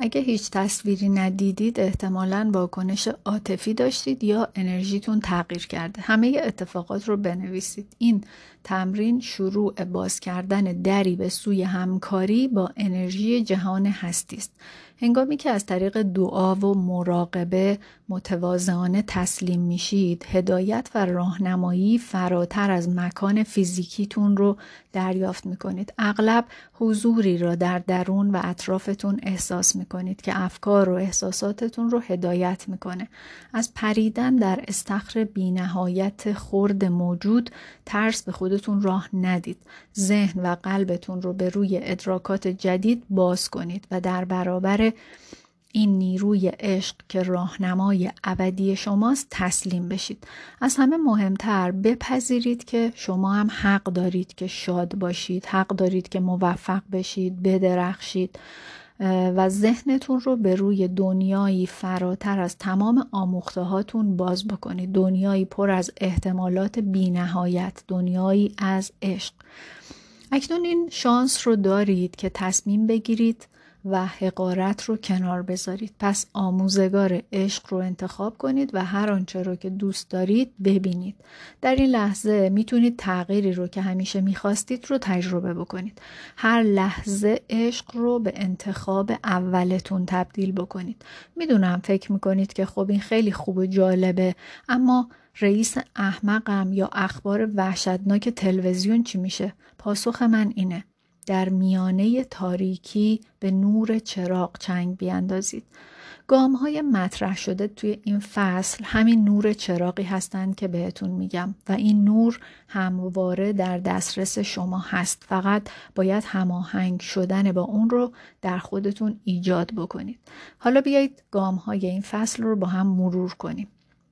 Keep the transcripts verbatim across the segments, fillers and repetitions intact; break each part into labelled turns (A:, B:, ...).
A: اگه هیچ تصویری ندیدید احتمالاً واکنش عاطفی داشتید یا انرژیتون تغییر کرده. همه اتفاقات رو بنویسید. این تمرین شروع باز کردن دری به سوی همکاری با انرژی جهان هستی است. هنگامی که از طریق دعا و مراقبه متواضعانه تسلیم میشید، هدایت و راهنمایی فراتر از مکان فیزیکیتون رو دریافت میکنید. اغلب حضوری را در درون و اطرافتون احساس میکنید که افکار و احساساتتون رو هدایت میکنه. از پریدن در استخر بی‌نهایت خرد موجود ترس به خودتون راه ندید. ذهن و قلبتون رو به روی ادراکات جدید باز کنید و در برابر این نیروی عشق که راهنمای ابدی شماست تسلیم بشید. از همه مهمتر بپذیرید که شما هم حق دارید که شاد باشید، حق دارید که موفق بشید، بدرخشید و ذهنتون رو به روی دنیایی فراتر از تمام آموخته هاتون باز بکنید. دنیایی پر از احتمالات بی نهایت، دنیایی از عشق. اکنون این شانس رو دارید که تصمیم بگیرید و حقارت رو کنار بذارید. پس آموزگار عشق رو انتخاب کنید و هر آنچه رو که دوست دارید ببینید. در این لحظه میتونید تغییری رو که همیشه میخواستید رو تجربه بکنید. هر لحظه عشق رو به انتخاب اولتون تبدیل بکنید. میدونم فکر میکنید که خب این خیلی خوب و جالبه، اما رئیس احمقم یا اخبار وحشتناک تلویزیون چی میشه؟ پاسخ من اینه: در میانه تاریکی به نور چراغ چنگ بیاندازید. گام های مطرح شده توی این فصل همین نور چراغی هستند که بهتون میگم و این نور همواره در دسترس شما هست. فقط باید هماهنگ شدن با اون رو در خودتون ایجاد بکنید. حالا بیایید گام های این فصل رو با هم مرور کنیم.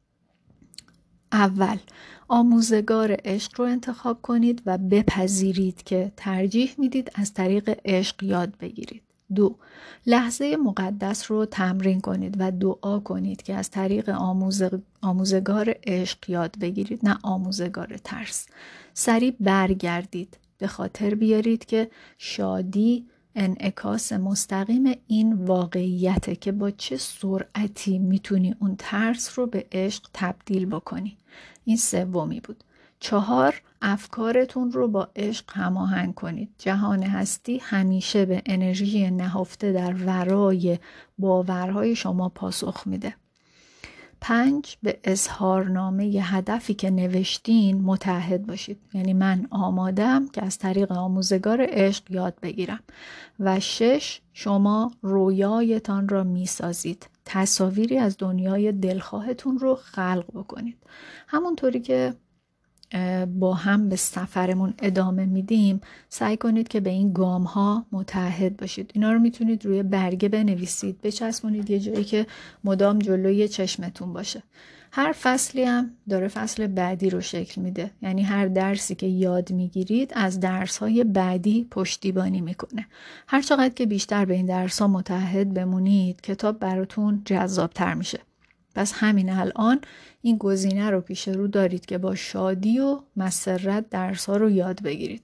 A: اول، آموزگار عشق رو انتخاب کنید و بپذیرید که ترجیح میدید از طریق عشق یاد بگیرید. دو، لحظه مقدس رو تمرین کنید و دعا کنید که از طریق آموزگ... آموزگار عشق یاد بگیرید، نه آموزگار ترس. سریع برگردید. به خاطر بیارید که شادی انعکاس مستقیم این واقعیته که با چه سرعتی میتونی اون ترس رو به عشق تبدیل بکنی. این سومی بود. چهار، افکارتون رو با عشق هماهنگ کنید. جهان هستی همیشه به انرژی نهفته در ورای باورهای شما پاسخ میده. پنج، به اظهارنامه ی هدفی که نوشتین متعهد باشید. یعنی من آمادم که از طریق آموزگار عشق یاد بگیرم. و شش، شما رویایتان را میسازید. تصاویری از دنیای دلخواهتون رو خلق بکنید. همونطوری که با هم به سفرمون ادامه میدیم، سعی کنید که به این گام ها متعهد باشید. اینا رو میتونید روی برگه بنویسید، بچسبونید یه جایی که مدام جلوی چشمتون باشه. هر فصلی هم داره فصل بعدی رو شکل میده. یعنی هر درسی که یاد میگیرید از درس های بعدی پشتیبانی میکنه. هر چقدر که بیشتر به این درس ها متعهد بمونید، کتاب براتون جذابتر میشه. پس همین الان این گزینه رو پیش رو دارید که با شادی و مسرت درس ها رو یاد بگیرید.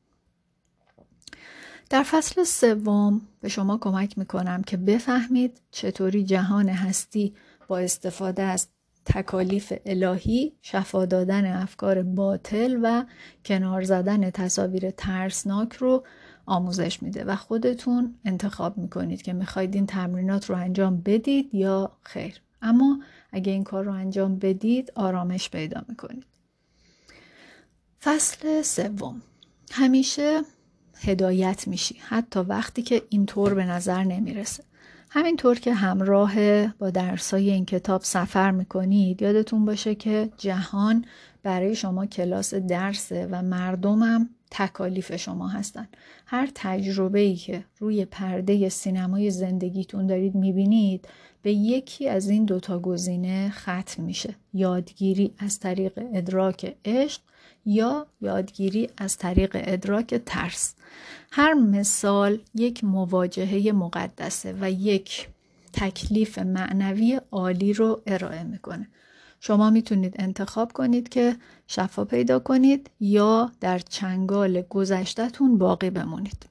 A: در فصل سوم به شما کمک میکنم که بفهمید چطوری جهان هستی با استفاده از تکالیف الهی، شفا دادن افکار باطل و کنار زدن تصاویر ترسناک رو آموزش میده و خودتون انتخاب میکنید که میخواید این تمرینات رو انجام بدید یا خیر. اما اگه این کار رو انجام بدید آرامش پیدا میکنید. فصل سوم، همیشه هدایت میشی حتی وقتی که اینطور به نظر نمیرسه. همینطور که همراه با درسای این کتاب سفر میکنید، یادتون باشه که جهان برای شما کلاس درسه و مردمم تکالیف شما هستن. هر تجربه‌ای که روی پرده سینمای زندگیتون دارید میبینید به یکی از این دوتا گزینه ختم میشه: یادگیری از طریق ادراک عشق یا یادگیری از طریق ادراک ترس. هر مثال یک مواجهه مقدسه و یک تکلیف معنوی عالی رو ارائه میکنه. شما میتونید انتخاب کنید که شفا پیدا کنید یا در چنگال گذشته‌تون باقی بمونید.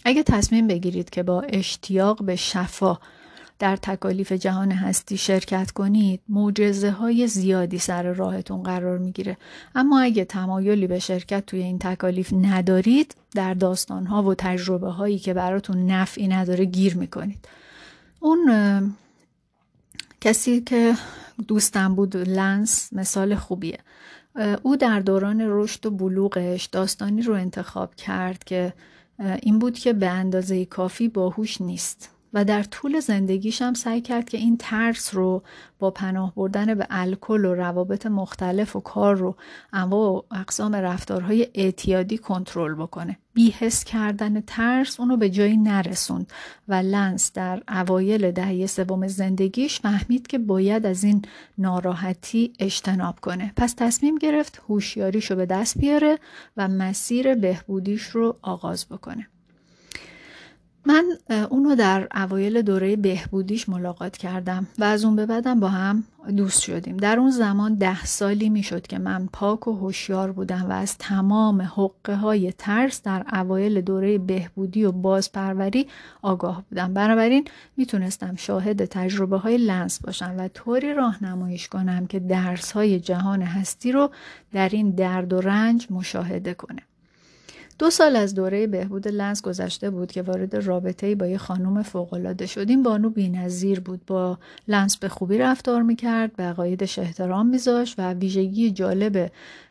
A: اگه تصمیم بگیرید که با اشتیاق به شفا در تکالیف جهان هستی شرکت کنید، معجزه های زیادی سر راهتون قرار میگیره. اما اگه تمایلی به شرکت توی این تکالیف ندارید، در داستان ها و تجربه هایی که براتون نفعی نداره گیر میکنید. اون کسی که دوستم بود، لنس، مثال خوبیه. او در دوران رشد و بلوغش داستانی رو انتخاب کرد که این بود که به اندازه کافی باهوش نیست و در طول زندگیش هم سعی کرد که این ترس رو با پناه بردن به الکل و روابط مختلف و کار رو انواع و اقسام رفتارهای اعتیادی کنترل بکنه. بی‌حس کردن ترس اونو به جایی نرسوند و لنس در اوایل دهه سوم زندگیش فهمید که باید از این ناراحتی اجتناب کنه. پس تصمیم گرفت هوشیاریشو به دست بیاره و مسیر بهبودیش رو آغاز بکنه. من اونو در اوایل دوره بهبودیش ملاقات کردم و از اون به بعدم با هم دوست شدیم. در اون زمان ده سالی میشد که من پاک و هوشیار بودم و از تمام حقه های ترس در اوایل دوره بهبودی و بازپروری آگاه بودم. بنابراین میتونستم شاهد تجربه های لنس باشم و طوری راهنماییش کنم که درس های جهان هستی رو در این درد و رنج مشاهده کنه. دو سال از دوره بهبود لنس گذشته بود که وارد رابطه‌ای با یه خانم فوق‌العاده شد. این بانو بی‌نظیر بود، با لنس به خوبی رفتار می‌کرد، به عقایدش احترام می‌ذاشت و ویژگی جالب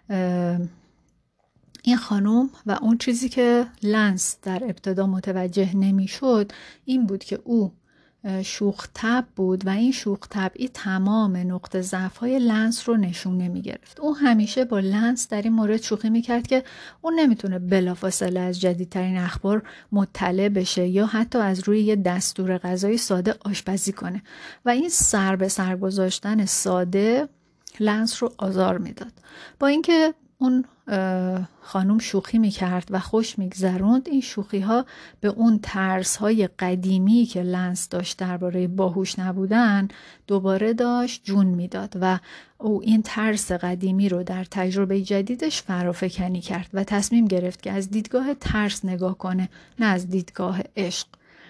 A: این خانم و اون چیزی که لنس در ابتدا متوجه نمی‌شد این بود که او شوخ طبع بود و این شوخ طبعی تمام نقطه ضعف‌های لنس رو نشونه می‌گرفت. او همیشه با لنس در این مورد شوخی می‌کرد که اون نمیتونه بلافاصله از جدیدترین اخبار مطلع بشه یا حتی از روی یه دستور غذای ساده آشپزی کنه و این سر به سر گذاشتن ساده لنس رو آزار میداد. با اینکه اون خانم شوخی میکرد و خوش میگذروند، این شوخی ها به اون ترس های قدیمی که لنس داشت درباره باهوش نبودن دوباره داشت جون میداد و او این ترس قدیمی رو در تجربه جدیدش فرافکنی کرد و تصمیم گرفت که از دیدگاه ترس نگاه کنه، نه از دیدگاه عشق.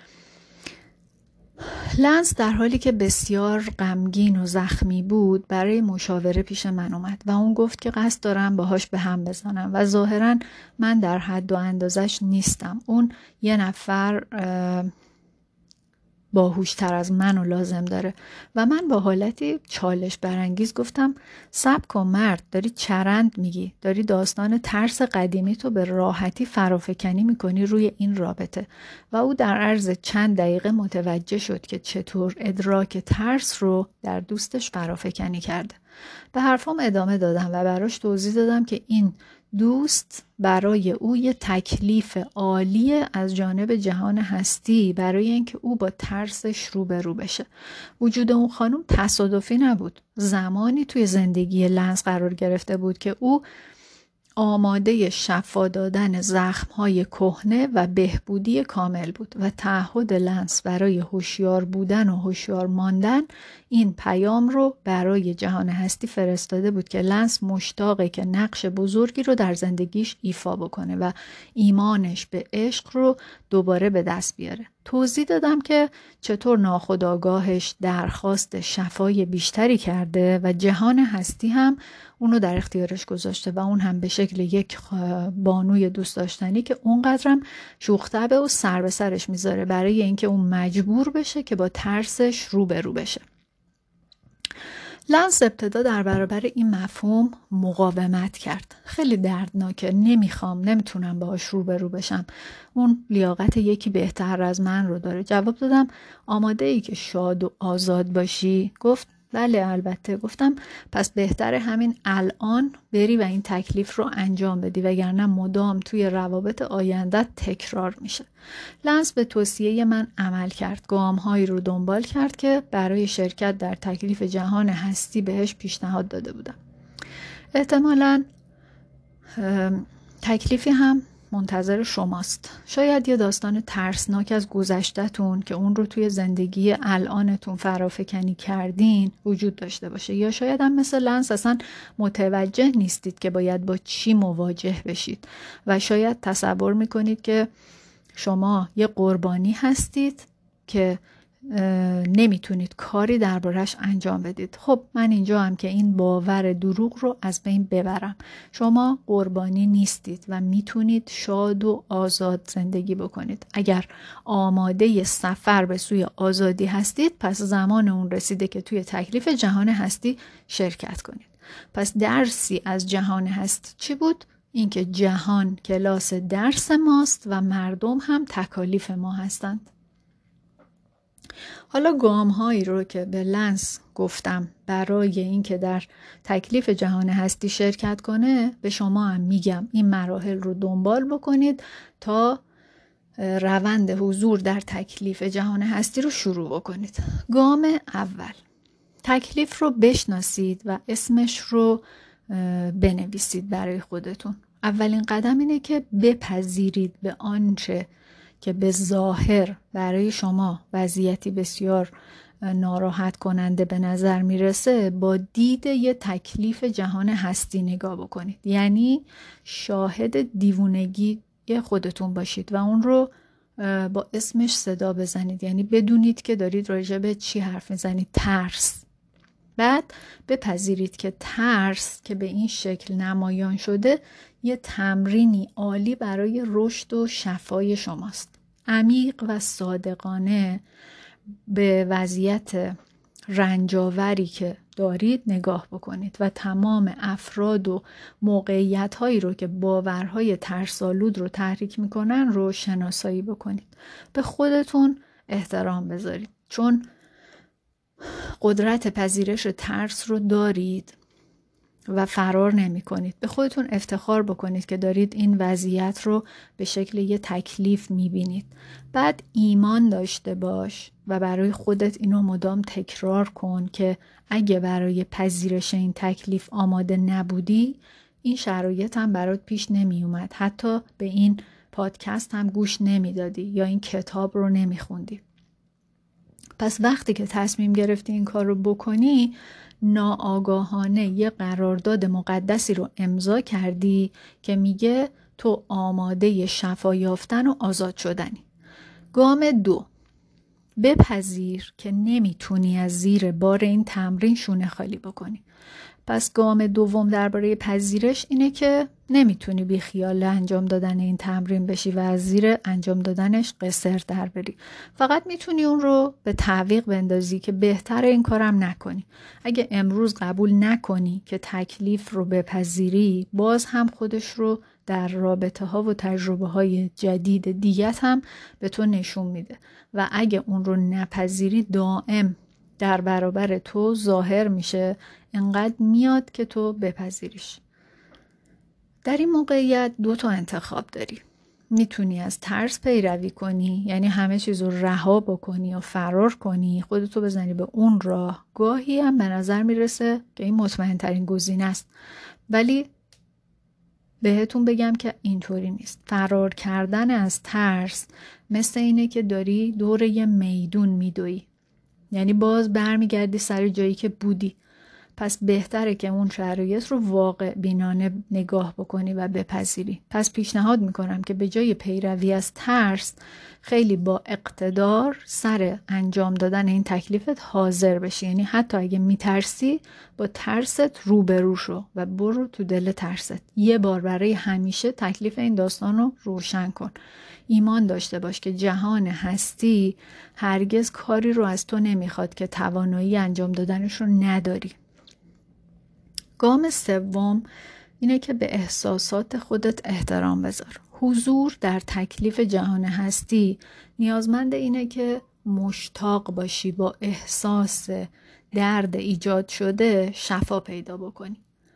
A: لنس در حالی که بسیار غمگین و زخمی بود برای مشاوره پیش من اومد و اون گفت که قصد دارم باهاش به هم بزنم و ظاهراً من در حد و اندازش نیستم. اون یه نفر باهوشتر از منو لازم داره و من با حالتی چالش برانگیز گفتم صبر کن مرد، داری چرند میگی، داری داستان ترس قدیمی تو به راحتی فرافکنی میکنی روی این رابطه. و او در عرض چند دقیقه متوجه شد که چطور ادراک ترس رو در دوستش فرافکنی کرده. به حرفام ادامه دادم و براش توضیح دادم که این دوست برای او یه تکلیف عالی از جانب جهان هستی برای اینکه او با ترسش روبرو بشه. وجود اون خانم تصادفی نبود. زمانی توی زندگی لنس قرار گرفته بود که او آماده شفا دادن زخم‌های کهنه و بهبودی کامل بود و تعهد لنس برای هوشیار بودن و هوشیار ماندن این پیام رو برای جهان هستی فرستاده بود که لنس مشتاقه که نقش بزرگی رو در زندگیش ایفا بکنه و ایمانش به عشق رو دوباره به دست بیاره. توضیح دادم که چطور ناخودآگاهش درخواست شفای بیشتری کرده و جهان هستی هم اونو در اختیارش گذاشته و اون هم به شکل یک بانوی دوست داشتنی که اونقدرم شوخ طبع و سر به سرش میذاره برای اینکه اون مجبور بشه که با ترسش روبرو بشه. لنس ابتدا در برابر این مفهوم مقاومت کرد. خیلی دردناکه، نمیخوام، نمیتونم باهاش روبرو بشم. اون لیاقت یکی بهتر از من رو داره. جواب دادم آماده ای که شاد و آزاد باشی؟ گفت بله البته. گفتم پس بهتره همین الان بری و این تکلیف رو انجام بدی وگرنه مدام توی روابط آینده تکرار میشه. لنس به توصیه من عمل کرد. گام‌هایی رو دنبال کرد که برای شرکت در تکلیف جهان هستی بهش پیشنهاد داده بودم. احتمالاً تکلیفی هم منتظر شماست. شاید یه داستان ترسناک از گذشته‌تون که اون رو توی زندگی الانتون فرافکنی کردین وجود داشته باشه، یا شاید هم مثل لنس اصلا متوجه نیستید که باید با چی مواجه بشید و شاید تصور میکنید که شما یه قربانی هستید که نمیتونید کاری دربارش انجام بدید. خب من اینجا هم که این باور دروغ رو از بین ببرم. شما قربانی نیستید و میتونید شاد و آزاد زندگی بکنید. اگر آماده سفر به سوی آزادی هستید، پس زمان اون رسیده که توی تکلیف جهان هستی شرکت کنید. پس درسی از جهان هستی چی بود؟ اینکه جهان کلاس درس ماست و مردم هم تکالیف ما هستند. حالا گام هایی رو که به لنس گفتم برای اینکه در تکلیف جهان هستی شرکت کنه، به شما هم میگم این مراحل رو دنبال بکنید تا روند حضور در تکلیف جهان هستی رو شروع بکنید. گام اول، تکلیف رو بشناسید و اسمش رو بنویسید برای خودتون. اولین قدم اینه که بپذیرید به آنچه که به ظاهر برای شما وضعیتی بسیار ناراحت کننده به نظر میرسه با دید یه تکلیف جهان هستی نگاه بکنید. یعنی شاهد دیوونگی خودتون باشید و اون رو با اسمش صدا بزنید. یعنی بدونید که دارید راجع به چی حرف میزنید. ترس. بعد بپذیرید که ترس که به این شکل نمایان شده یه تمرینی عالی برای رشد و شفای شماست. عمیق و صادقانه به وضعیت رنجاوری که دارید نگاه بکنید و تمام افراد و موقعیت هایی رو که باورهای ترسالود رو تحریک میکنن رو شناسایی بکنید. به خودتون احترام بذارید، چون قدرت پذیرش ترس رو دارید و فرار نمی کنید. به خودتون افتخار بکنید که دارید این وضعیت رو به شکل یه تکلیف می بینید. بعد ایمان داشته باش و برای خودت اینو مدام تکرار کن که اگه برای پذیرش این تکلیف آماده نبودی، این شرایط هم برات پیش نمی اومد. حتی به این پادکست هم گوش نمی دادی یا این کتاب رو نمی خوندی. پس وقتی که تصمیم گرفتی این کار رو بکنی، ناآگاهانه یه قرارداد مقدسی رو امضا کردی که میگه تو آماده شفا یافتن و آزاد شدنی. گام دو، بپذیر که نمیتونی از زیر بار این تمرین شونه خالی بکنی. پس گام دوم درباره پذیرش اینه که نمیتونی بی خیال انجام دادن این تمرین بشی و از زیر انجام دادنش قصر در بری. فقط میتونی اون رو به تعویق بندازی که بهتره این کارم نکنی. اگه امروز قبول نکنی که تکلیف رو بپذیری، باز هم خودش رو در رابطه ها و تجربه های جدید دیگه هم به تو نشون میده و اگه اون رو نپذیری دائم در برابر تو ظاهر میشه، انقدر میاد که تو بپذیریش. در این موقعیت دو تا انتخاب داری. میتونی از ترس پیروی کنی، یعنی همه چیز رو رها بکنی و فرار کنی، خودتو بزنی به اون راه. گاهی هم به نظر میرسه که این مطمئن ترین گزینه است، ولی بهتون بگم که اینطوری نیست. فرار کردن از ترس مثل اینه که داری دور یه میدون میدوی، یعنی باز برمیگردی سر جایی که بودی. پس بهتره که اون شرایط رو واقع بینانه نگاه بکنی و بپذیری. پس پیشنهاد میکنم که به جای پیروی از ترس، خیلی با اقتدار سر انجام دادن این تکلیفت حاضر بشی. یعنی حتی اگه میترسی، با ترست روبرو شو و برو تو دل ترست. یه بار برای همیشه تکلیف این داستان رو روشن کن. ایمان داشته باش که جهان هستی هرگز کاری رو از تو نمیخواد که توانایی انجام دادنش رو نداری. گام سوم اینه که به احساسات خودت احترام بذار. حضور در تکلیف جهان هستی نیازمند اینه که مشتاق باشی با احساس درد ایجاد شده شفا پیدا بکنی.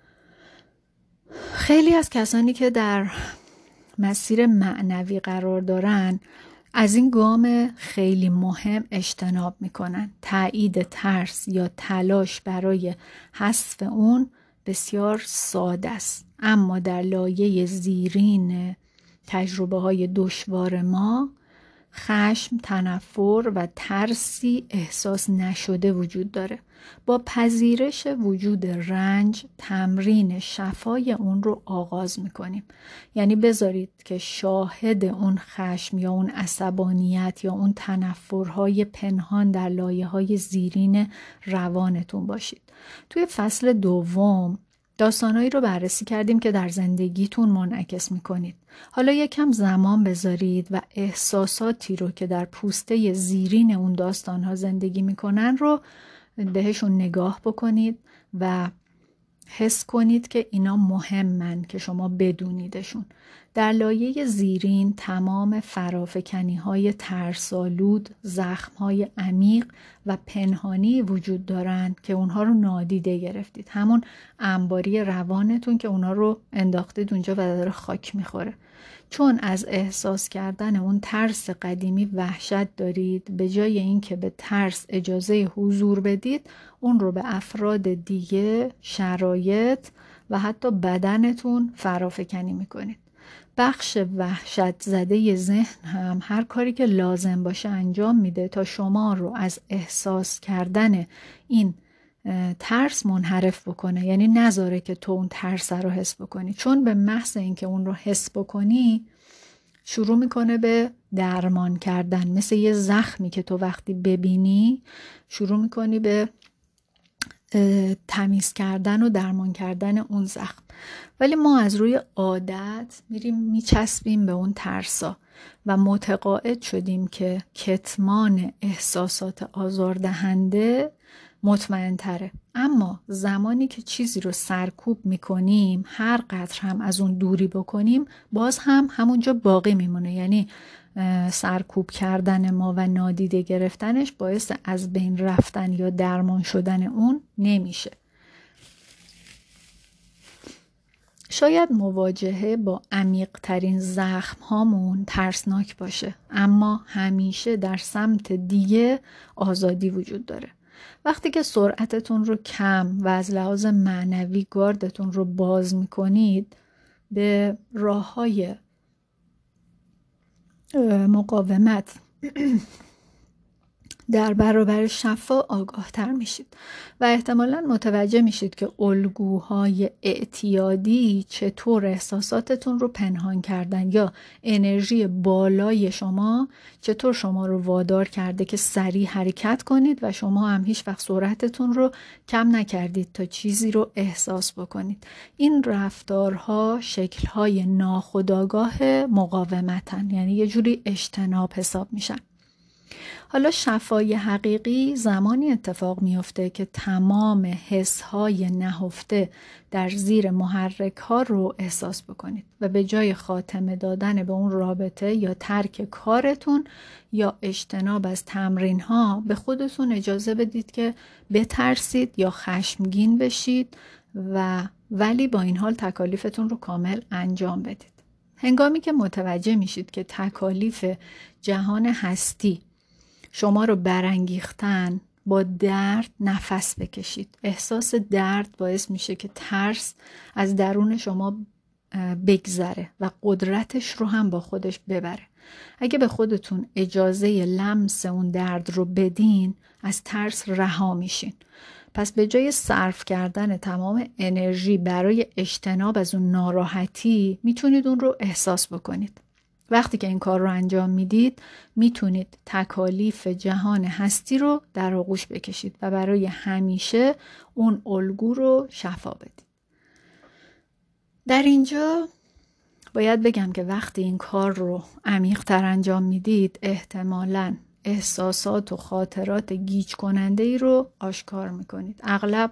A: خیلی از کسانی که در مسیر معنوی قرار دارن از این گام خیلی مهم اجتناب میکنن. تایید ترس یا تلاش برای حذف اون بسیار ساده است، اما در لایه زیرین تجربه های دشوار ما خشم، تنفر و ترسی احساس نشده وجود داره. با پذیرش وجود رنج تمرین شفای اون رو آغاز میکنیم. یعنی بذارید که شاهد اون خشم یا اون عصبانیت یا اون تنفرهای پنهان در لایه‌های زیرین روانتون باشید. توی فصل دوم داستانهایی رو بررسی کردیم که در زندگیتون منعکس میکنید. حالا یکم زمان بذارید و احساساتی رو که در پوسته زیرین اون داستانها زندگی میکنن رو بهشون نگاه بکنید و حس کنید که اینا مهمن که شما بدونیدشون. در لایه زیرین تمام فرافکنی های ترسالود، زخم های عمیق و پنهانی وجود دارن که اونها رو نادیده گرفتید. همون انباری روانتون که اونها رو انداختید اونجا و داره خاک میخوره. چون از احساس کردن اون ترس قدیمی وحشت دارید، به جای اینکه به ترس اجازه حضور بدید، اون رو به افراد دیگه، شرایط و حتی بدنتون فرافکنی میکنید. بخش وحشت زده ذهن هم هر کاری که لازم باشه انجام میده تا شما رو از احساس کردن این ترس منحرف بکنه. یعنی نذاره که تو اون ترس رو حس بکنی، چون به محض اینکه اون رو حس بکنی شروع میکنه به درمان کردن. مثل یه زخمی که تو وقتی ببینی شروع میکنی به تمیز کردن و درمان کردن اون زخم. ولی ما از روی عادت میریم میچسبیم به اون ترسا و متقاعد شدیم که کتمان احساسات آزاردهنده مطمئن تره. اما زمانی که چیزی رو سرکوب میکنیم، هر قدر هم از اون دوری بکنیم باز هم همونجا باقی میمونه. یعنی سرکوب کردن ما و نادیده گرفتنش باعث از بین رفتن یا درمان شدن اون نمیشه. شاید مواجهه با عمیق ترین زخم هامون ترسناک باشه، اما همیشه در سمت دیگه آزادی وجود داره. وقتی که سرعتتون رو کم و از لحاظ معنوی گاردتون رو باز میکنید، به راه‌های مقاومت در برابر شفا آگاه تر میشید و احتمالاً متوجه میشید که الگوهای اعتیادی چطور احساساتتون رو پنهان کردن یا انرژی بالای شما چطور شما رو وادار کرده که سریع حرکت کنید و شما هم هیچ وقت سرعتتون رو کم نکردید تا چیزی رو احساس بکنید. این رفتارها شکل‌های ناخودآگاه مقاومتن، یعنی یه جوری اجتناب حساب میشن. حالا شفای حقیقی زمانی اتفاق میفته که تمام حسهای نهفته در زیر محرک ها رو احساس بکنید و به جای خاتمه دادن به اون رابطه یا ترک کارتون یا اجتناب از تمرین ها به خودتون اجازه بدید که بترسید یا خشمگین بشید و ولی با این حال تکالیفتون رو کامل انجام بدید. هنگامی که متوجه میشید که تکالیف جهان هستی شما رو برانگیختن، با درد نفس بکشید. احساس درد باعث میشه که ترس از درون شما بگذره و قدرتش رو هم با خودش ببره. اگه به خودتون اجازه لمس اون درد رو بدین، از ترس رها میشین. پس به جای صرف کردن تمام انرژی برای اجتناب از اون ناراحتی، میتونید اون رو احساس بکنید. وقتی که این کار رو انجام میدید میتونید تکالیف جهان هستی رو در آغوش بکشید و برای همیشه اون الگو رو شفا بدید. در اینجا باید بگم که وقتی این کار رو عمیق تر انجام میدید احتمالاً احساسات و خاطرات گیج کننده ای رو آشکار میکنید. اغلب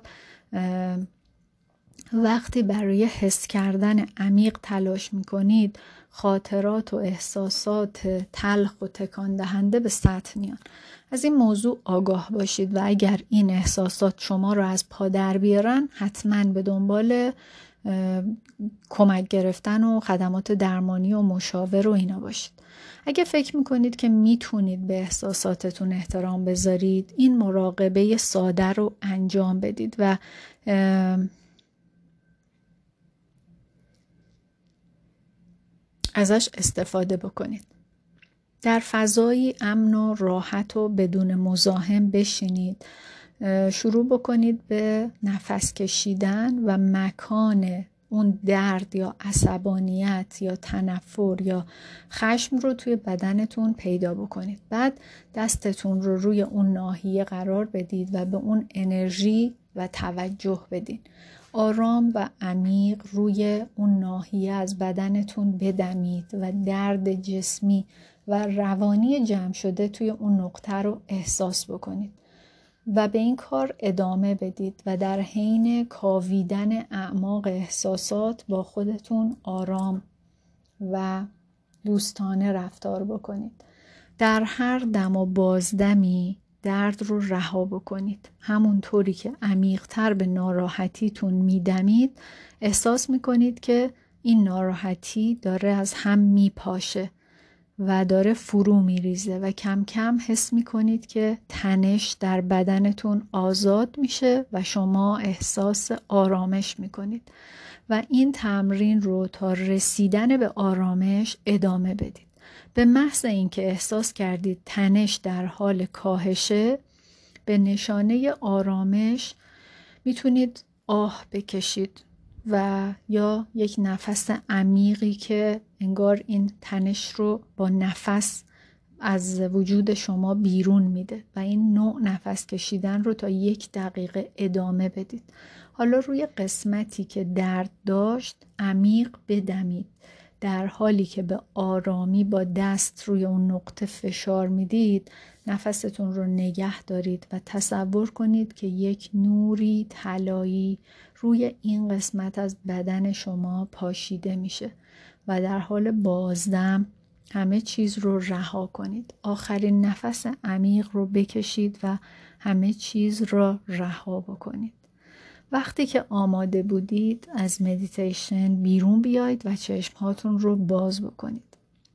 A: وقتی برای حس کردن عمیق تلاش میکنید خاطرات و احساسات تلخ و تکان دهنده به سطح میان. از این موضوع آگاه باشید و اگر این احساسات شما رو از پا در بیارن حتما به دنبال کمک گرفتن و خدمات درمانی و مشاور و اینا باشید. اگه فکر میکنید که میتونید به احساساتتون احترام بذارید، این مراقبه ساده رو انجام بدید و ازش استفاده بکنید. در فضایی امن و راحت و بدون مزاحم بشینید. شروع بکنید به نفس کشیدن و مکان اون درد یا عصبانیت یا تنفر یا خشم رو توی بدنتون پیدا بکنید. بعد دستتون رو روی اون ناحیه قرار بدید و به اون انرژی و توجه بدین. آرام و عمیق روی اون ناحیه از بدنتون بدمید و درد جسمی و روانی جمع شده توی اون نقطه رو احساس بکنید و به این کار ادامه بدید و در حین کاویدن اعماق احساسات با خودتون آرام و دوستانه رفتار بکنید. در هر دم و بازدمی درد رو رها بکنید. همونطوری که عمیق‌تر به ناراحتیتون میدمید احساس میکنید که این ناراحتی داره از هم میپاشه و داره فرو میریزه و کم کم حس میکنید که تنش در بدنتون آزاد میشه و شما احساس آرامش میکنید و این تمرین رو تا رسیدن به آرامش ادامه بدید. به محض اینکه احساس کردید تنش در حال کاهشه، به نشانه آرامش میتونید آه بکشید و یا یک نفس عمیقی که انگار این تنش رو با نفس از وجود شما بیرون میده و این نوع نفس کشیدن رو تا یک دقیقه ادامه بدید. حالا روی قسمتی که درد داشت عمیق بدمید. در حالی که به آرامی با دست روی اون نقطه فشار میدید، نفستون رو نگه دارید و تصور کنید که یک نوری طلایی روی این قسمت از بدن شما پاشیده میشه و در حال بازدم همه چیز رو رها کنید. آخرین نفس عمیق رو بکشید و همه چیز را رها بکنید. وقتی که آماده بودید از مدیتیشن بیرون بیایید و چشمهاتون رو باز بکنید.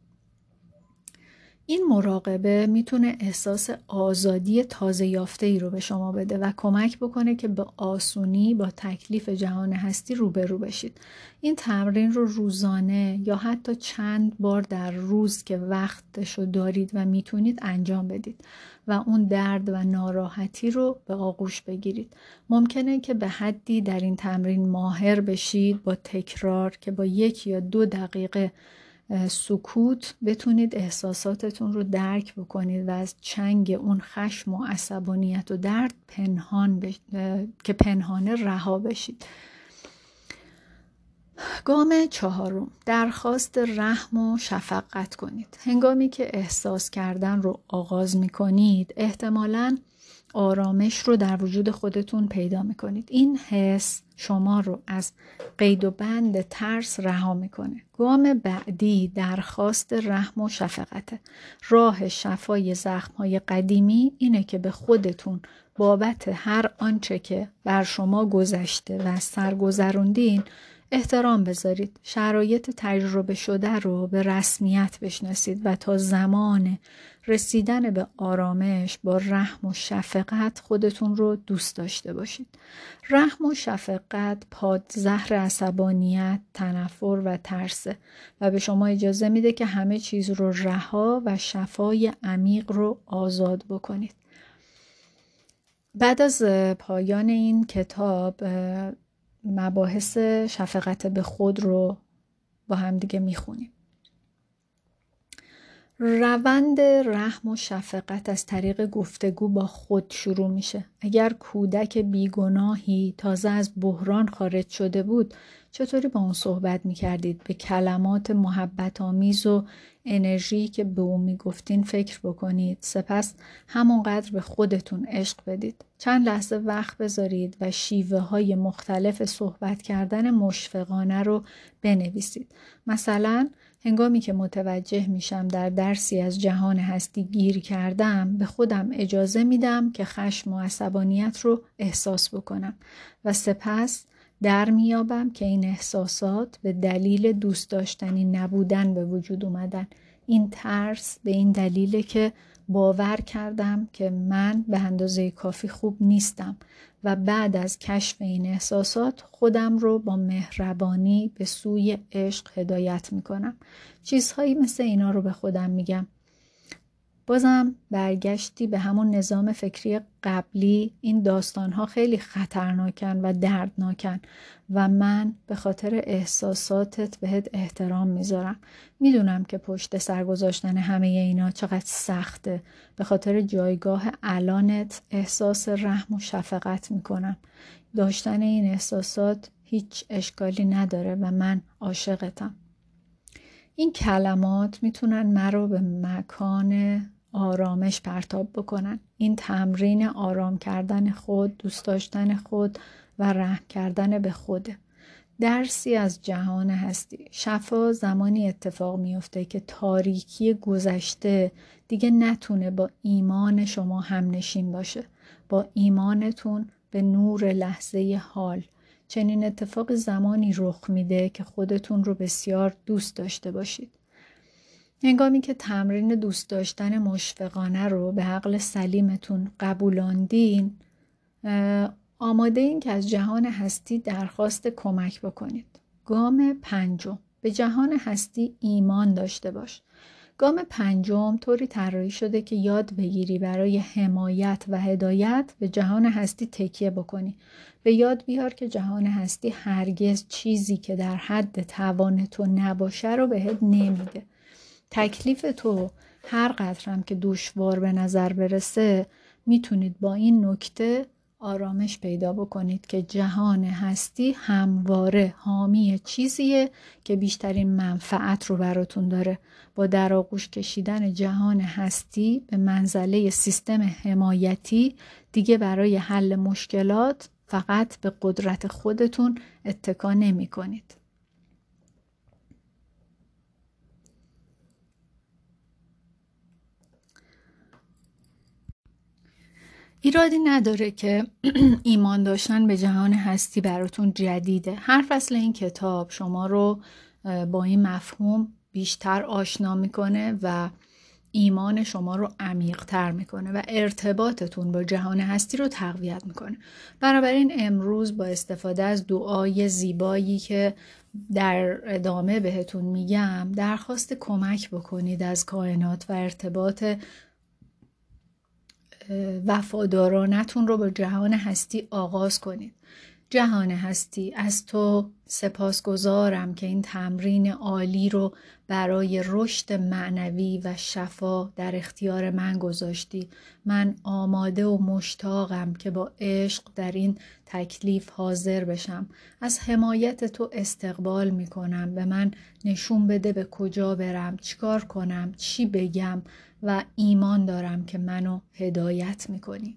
A: این مراقبه میتونه احساس آزادی تازه یافته ای رو به شما بده و کمک بکنه که به آسونی با تکلیف جهان هستی روبرو بشید. این تمرین رو روزانه یا حتی چند بار در روز که وقتشو دارید و میتونید انجام بدید و اون درد و ناراحتی رو به آغوش بگیرید. ممکنه که به حدی در این تمرین ماهر بشید با تکرار که با یک یا دو دقیقه سکوت بتونید احساساتتون رو درک بکنید و از چنگ اون خشم و عصبانیت و درد پنهان بش... که پنهانه رها بشید. گام چهارم، درخواست رحم و شفقت کنید. هنگامی که احساس کردن رو آغاز میکنید احتمالاً آرامش رو در وجود خودتون پیدا میکنید. این حس شما رو از قید و بند ترس رها میکنه. گام بعدی درخواست رحم و شفقته. راه شفای زخم‌های قدیمی اینه که به خودتون بابت هر آنچه که بر شما گذشته و سرگذروندین احترام بذارید. شرایط تجربه شده رو به رسمیت بشناسید و تا زمان رسیدن به آرامش با رحم و شفقت خودتون رو دوست داشته باشید. رحم و شفقت پادزهر عصبانیت، تنفر و ترسه و به شما اجازه میده که همه چیز رو رها و شفای عمیق رو آزاد بکنید. بعد از پایان این کتاب مباحث شفقت به خود رو با هم دیگه میخونیم. روند رحم و شفقت از طریق گفتگو با خود شروع میشه. اگر کودک بیگناهی تازه از بحران خارج شده بود، چطوری با اون صحبت میکردید؟ به کلمات محبت آمیز و انرژی که به اون میگفتین فکر بکنید. سپس همونقدر به خودتون عشق بدید. چند لحظه وقت بذارید و شیوه های مختلف صحبت کردن مشفقانه رو بنویسید. مثلا هنگامی که متوجه میشم در درسی از جهان هستی گیر کردم، به خودم اجازه میدم که خشم و عصبانیت رو احساس بکنم و سپس در میابم که این احساسات به دلیل دوست داشتنی نبودن به وجود اومدن. این ترس به این دلیله که باور کردم که من به اندازه کافی خوب نیستم و بعد از کشف این احساسات خودم رو با مهربانی به سوی عشق هدایت میکنم. چیزهایی مثل اینا رو به خودم میگم. بازم برگشتی به همون نظام فکری قبلی. این داستانها خیلی خطرناکن و دردناکن و من به خاطر احساساتت بهت احترام میذارم. میدونم که پشت سر گذاشتن همه اینا چقدر سخته. به خاطر جایگاه الانت احساس رحم و شفقت میکنم. داشتن این احساسات هیچ اشکالی نداره و من عاشقتم. این کلمات میتونن مرا به مکان آرامش پرتاب بکنن. این تمرین آرام کردن خود، دوست داشتن خود و رحم کردن به خوده. درسی از جهان هستی. شفا زمانی اتفاق میفته که تاریکی گذشته دیگه نتونه با ایمان شما همنشین باشه، با ایمانتون به نور لحظه حال. چنین اتفاق زمانی رخ میده که خودتون رو بسیار دوست داشته باشید. هنگامی که تمرین دوست داشتن مشفقانه رو به عقل سلیمتون قبولاندین، آماده این که از جهان هستی درخواست کمک بکنید. گام پنجم، به جهان هستی ایمان داشته باش. گام پنجم طوری طراحی شده که یاد بگیری برای حمایت و هدایت به جهان هستی تکیه بکنی. به یاد بیار که جهان هستی هرگز چیزی که در حد توان تو نباشه رو بهت نمیده. تکلیف تو هر قدرم که دشوار به نظر برسه، میتونید با این نکته آرامش پیدا بکنید که جهان هستی همواره حامی چیزیه که بیشترین منفعت رو براتون داره. با در آغوش کشیدن جهان هستی به منزله سیستم حمایتی دیگه برای حل مشکلات فقط به قدرت خودتون اتکا نمی کنید. ایرادی نداره که ایمان داشتن به جهان هستی براتون جدیده. هر فصل این کتاب شما رو با این مفهوم بیشتر آشنا میکنه و ایمان شما رو عمیق‌تر میکنه و ارتباطتون با جهان هستی رو تقویت میکنه. بنابراین امروز با استفاده از دعای زیبایی که در ادامه بهتون میگم، درخواست کمک بکنید از کائنات و ارتباط وفادارانتون رو با جهان هستی آغاز کنید. جهان هستی، از تو سپاسگزارم که این تمرین عالی رو برای رشد معنوی و شفا در اختیار من گذاشتی. من آماده و مشتاقم که با عشق در این تکلیف حاضر بشم. از حمایت تو استقبال می کنم. به من نشون بده به کجا برم، چیکار کنم، چی بگم و ایمان دارم که منو هدایت می کنی.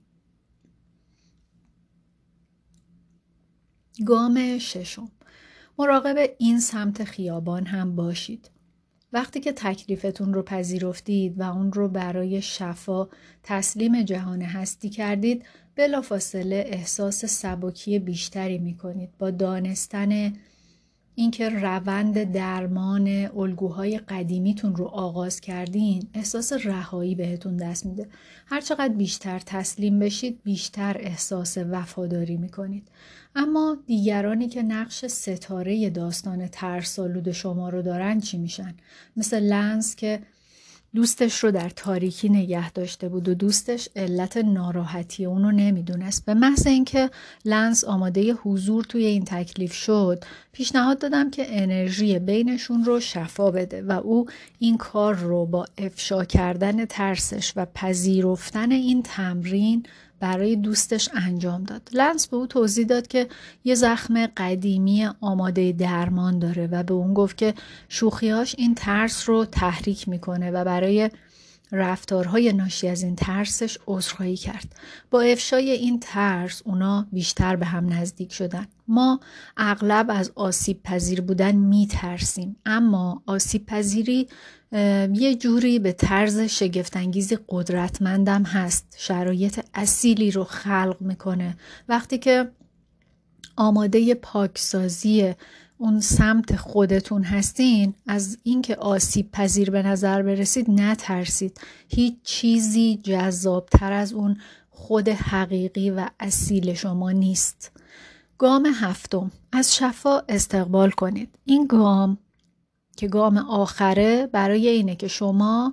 A: گام ششم، مراقب این سمت خیابان هم باشید. وقتی که تکلیفتون رو پذیرفتید و اون رو برای شفا تسلیم جهان هستی کردید، بلافاصله احساس سبکی بیشتری میکنید. با دانستن اینکه روند درمان الگوهای قدیمیتون رو آغاز کردین، احساس رهایی بهتون دست میده. هر چقدر بیشتر تسلیم بشید، بیشتر احساس وفاداری میکنید. اما دیگرانی که نقش ستاره داستان ترس‌آلود شما رو دارن چی میشن؟ مثل لنس که دوستش رو در تاریکی نگه داشته بود و دوستش علت ناراحتی اونو نمیدونست. به محض اینکه لنس آماده حضور توی این تکلیف شد، پیشنهاد دادم که انرژی بینشون رو شفا بده و او این کار رو با افشا کردن ترسش و پذیرفتن این تمرین برای دوستش انجام داد. لنس به او توضیح داد که یه زخم قدیمی آماده درمان داره و به اون گفت که شوخیاش این ترس رو تحریک میکنه و برای رفتارهای ناشی از این ترسش عذرخواهی کرد. با افشای این ترس اونا بیشتر به هم نزدیک شدن. ما اغلب از آسیب پذیر بودن میترسیم، اما آسیب پذیری یه جوری به طرز شگفت‌انگیز قدرتمندم هست. شرایط اصیلی رو خلق میکنه. وقتی که آماده پاکسازی اون سمت خودتون هستین، از اینکه آسیب پذیر به نظر برسید نترسید. هیچ چیزی جذابتر از اون خود حقیقی و اصیل شما نیست. گام هفتم، از شفا استقبال کنید. این گام که گام آخره برای اینه که شما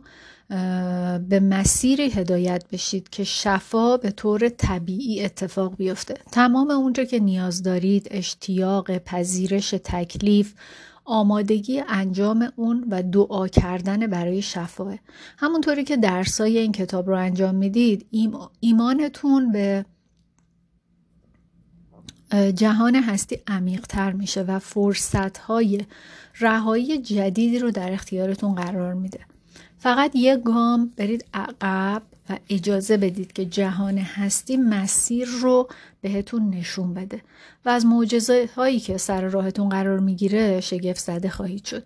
A: به مسیری هدایت بشید که شفا به طور طبیعی اتفاق بیفته. تمام اونجا که نیاز دارید، اشتیاق، پذیرش تکلیف، آمادگی انجام اون و دعا کردن برای شفاه. همونطوری که درسای این کتاب رو انجام میدید، ایمانتون به جهان هستی عمیق‌تر میشه و فرصت‌های رهایی جدیدی رو در اختیارتون قرار میده. فقط یک گام برید عقب و اجازه بدید که جهان هستی مسیر رو بهتون نشون بده و از معجزه هایی که سر راهتون قرار میگیره شگفت زده خواهید شد.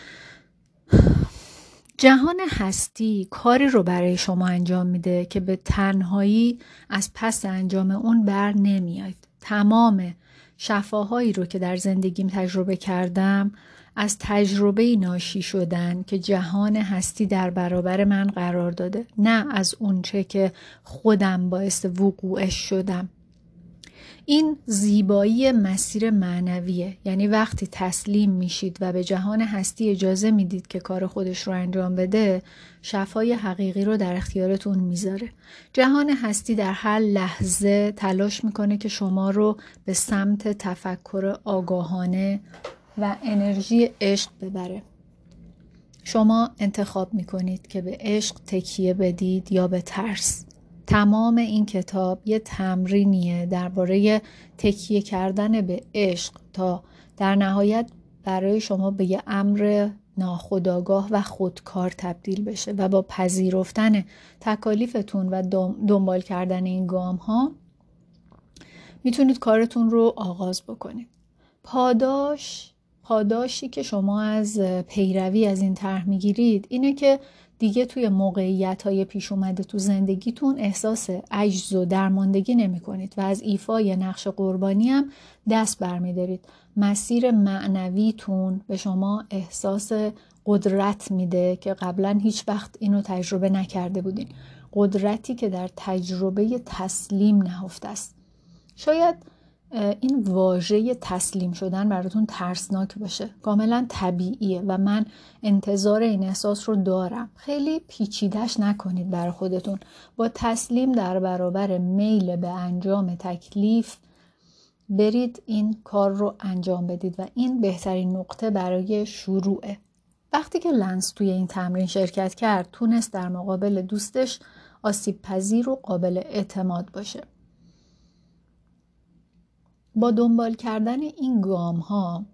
A: جهان هستی کاری رو برای شما انجام میده که به تنهایی از پس انجام اون بر نمیاید. تمام شفاهایی رو که در زندگیم تجربه کردم از تجربه ناشی شدن که جهان هستی در برابر من قرار داده، نه از اونچه که خودم باعث وقوعش شدم. این زیبایی مسیر معنویه، یعنی وقتی تسلیم میشید و به جهان هستی اجازه میدید که کار خودش رو انجام بده، شفای حقیقی رو در اختیارتون میذاره. جهان هستی در هر لحظه تلاش میکنه که شما رو به سمت تفکر آگاهانه و انرژی عشق ببره. شما انتخاب میکنید که به عشق تکیه بدید یا به ترس. تمام این کتاب یه تمرینیه درباره تکیه کردن به عشق تا در نهایت برای شما به یه امر ناخودآگاه و خودکار تبدیل بشه و با پذیرفتن تکالیفتون و دنبال کردن این گام ها میتونید کارتون رو آغاز بکنید. پاداش پاداشی که شما از پیروی از این طرح میگیرید اینه که دیگه توی موقعیت‌های پیش اومده تو زندگیتون احساس عجز و درماندگی نمی کنید و از ایفای نقش قربانی هم دست برمی‌دارید. مسیر معنویتون به شما احساس قدرت میده که قبلا هیچ وقت اینو تجربه نکرده بودین. قدرتی که در تجربه تسلیم نهفته است. شاید این واژه تسلیم شدن براتون ترسناک باشه. کاملا طبیعیه و من انتظار این احساس رو دارم. خیلی پیچیدش نکنید برای خودتون. با تسلیم در برابر میل به انجام تکلیف برید این کار رو انجام بدید و این بهترین نقطه برای شروعه. وقتی که لنس توی این تمرین شرکت کرد، تونست در مقابل دوستش آسیب پذیر و قابل اعتماد باشه. با دنبال کردن این گام ها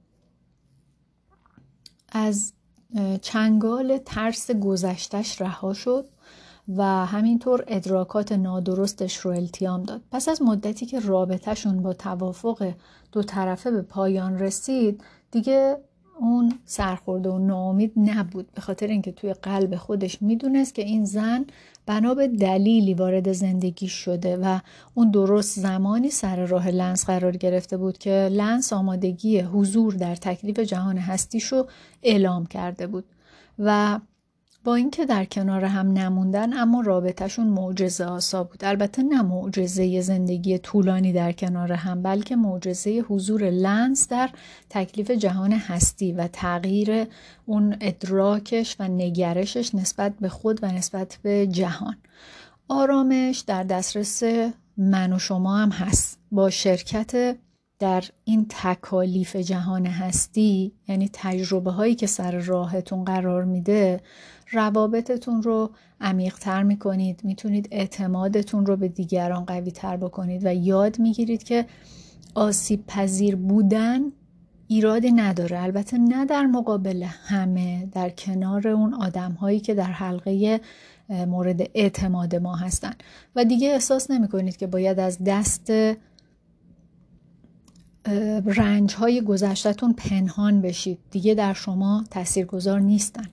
A: از چنگال ترس گذشتش رها شد و همینطور ادراکات نادرستش رو التیام داد. پس از مدتی که رابطهشون با توافق دو طرفه به پایان رسید، دیگه اون سرخورده و ناامید نبود، به خاطر اینکه توی قلب خودش میدونست که این زن بنا به دلیلی وارد زندگی شده و اون درست زمانی سر راه لنس قرار گرفته بود که لنس آمادگی حضور در تکلیف جهان هستیشو اعلام کرده بود و با اینکه در کنار هم نموندن اما رابطهشون معجزه آسا بود. البته نه معجزه زندگی طولانی در کنار هم، بلکه معجزه حضور لنس در تکلیف جهان هستی و تغییر اون ادراکش و نگرشش نسبت به خود و نسبت به جهان. آرامش در دسترس من و شما هم هست. با شرکت در این تکالیف جهان هستی، یعنی تجربه هایی که سر راهتون قرار میده، روابطتون رو عمیق‌تر میکنید، میتونید اعتمادتون رو به دیگران قوی تر بکنید و یاد میگیرید که آسیب پذیر بودن ایرادی نداره. البته نه در مقابل همه، در کنار اون آدم هایی که در حلقه مورد اعتماد ما هستن و دیگه احساس نمی کنید که باید از دست رنج های گذشته‌تون پنهان بشید. دیگه در شما تاثیرگذار نیستن.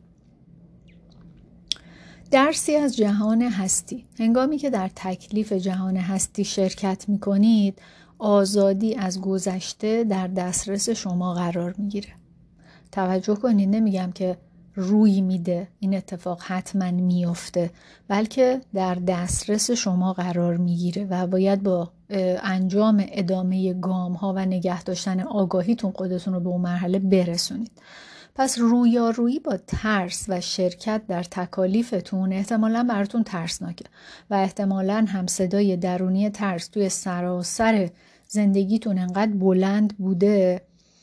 A: درسی از جهان هستی. هنگامی که در تکلیف جهان هستی شرکت می کنید، آزادی از گذشته در دسترس شما قرار می گیره. توجه کنید، نمیگم که روی میده این اتفاق حتما میفته، بلکه در دسترس شما قرار میگیره و باید با انجام ادامه گام ها و نگه داشتن آگاهیتون خودتون رو به اون مرحله برسونید. پس رویارویی با ترس و شرکت در تکالیفتون احتمالاً براتون ترسناکه و احتمالاً هم صدای درونی ترس توی سراسر زندگیتون انقدر بلند بوده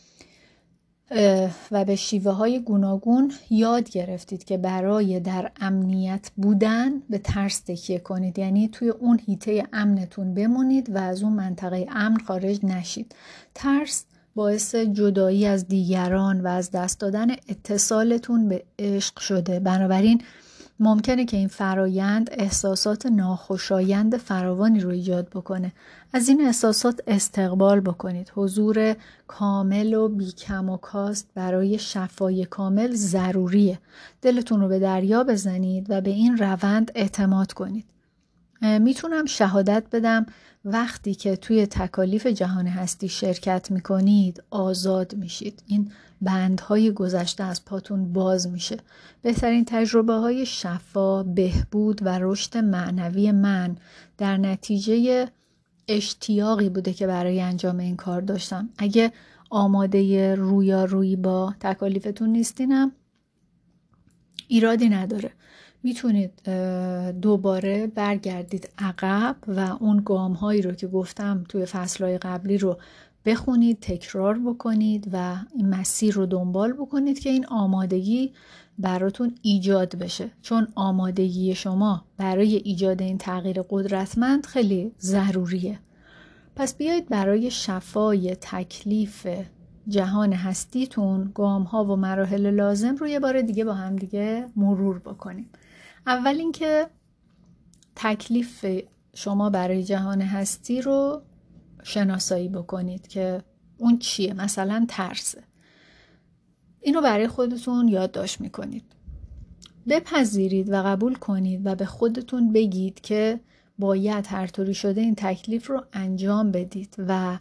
A: و به شیوه های گوناگون یاد گرفتید که برای در امنیت بودن به ترس تکیه کنید، یعنی توی اون حیطه امنتون بمونید و از اون منطقه امن خارج نشید. ترس باعث جدایی از دیگران و از دست دادن اتصالتون به عشق شده. بنابراین ممکنه که این فرایند احساسات ناخوشایند فراوانی رو ایجاد بکنه. از این احساسات استقبال بکنید. حضور کامل و بیکم و کاست برای شفای کامل ضروریه. دلتون رو به دریا بزنید و به این روند اعتماد کنید. میتونم شهادت بدم وقتی که توی تکالیف جهان هستی شرکت میکنید آزاد میشید. این بندهای گذشته از پاتون باز میشه. بهترین تجربه های شفا، بهبود و رشد معنوی من در نتیجه اشتیاقی بوده که برای انجام این کار داشتم. اگه آماده رویارویی با تکالیفتون نیستینم ایرادی نداره. میتونید دوباره برگردید عقب و اون گام هایی رو که گفتم توی فصلهای قبلی رو بخونید، تکرار بکنید و این مسیر رو دنبال بکنید که این آمادگی براتون ایجاد بشه. چون آمادگی شما برای ایجاد این تغییر قدرتمند خیلی ضروریه. پس بیایید برای شفای تکلیف جهان هستیتون گام ها و مراحل لازم رو یه بار دیگه با هم دیگه مرور بکنیم. اول اینکه تکلیف شما برای جهان هستی رو شناسایی بکنید که اون چیه. مثلا ترسه. اینو برای خودتون یادداشت میکنید. بپذیرید و قبول کنید و به خودتون بگید که باید هر طوری شده این تکلیف رو انجام بدید و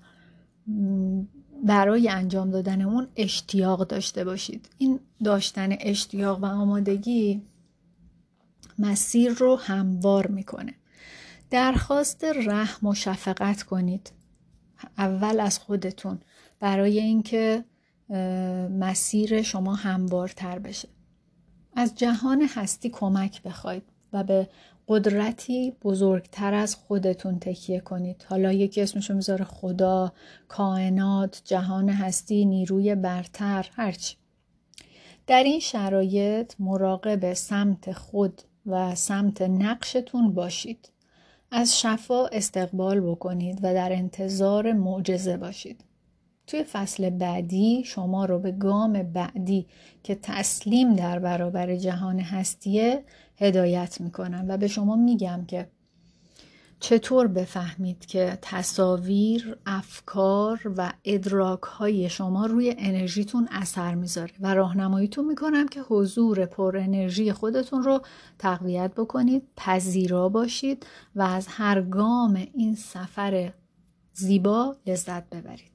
A: برای انجام دادن اون اشتیاق داشته باشید. این داشتن اشتیاق و آمادگی مسیر رو هموار میکنه. درخواست رحم و شفقت کنید اول از خودتون برای اینکه مسیر شما هموارتر بشه. از جهان هستی کمک بخواید و به قدرتی بزرگتر از خودتون تکیه کنید. حالا یکی اسمشو میذاره خدا، کائنات، جهان هستی، نیروی برتر، هرچی. در این شرایط مراقب سمت خود و سمت نقشتون باشید. از شفا استقبال بکنید و در انتظار معجزه باشید. توی فصل بعدی شما رو به گام بعدی که تسلیم در برابر جهان هستیه هدایت میکنم و به شما میگم که چطور بفهمید که تصاویر، افکار و ادراک های شما روی انرژیتون اثر میذاره و راهنماییتون میکنم که حضور پر انرژی خودتون رو تقویت بکنید، پذیرا باشید و از هر گام این سفر زیبا لذت ببرید.